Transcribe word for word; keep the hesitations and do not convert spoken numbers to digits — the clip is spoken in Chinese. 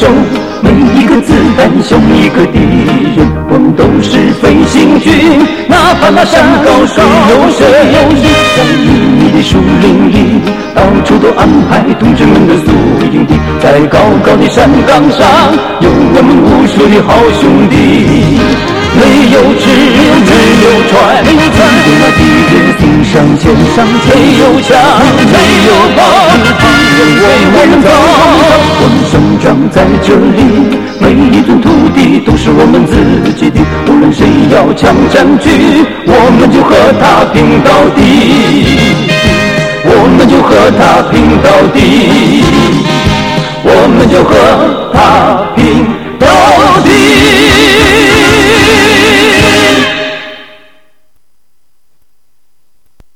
手，每一个子弹像一个敌人，我们都是飞行军，哪怕那山高水又深。在秘密的树林里，到处都安排同志们的宿营地，在高高的山岗上，有我们无数的好兄弟。没有纸，没有船，没有船，那敌人心上牵上，没有枪，没有炮，敌人为我们造。我们生长在这里，每一寸土地都是我们自己的，无论谁要强占据，我们就和他拼到底，我们就和他拼到底，我们就和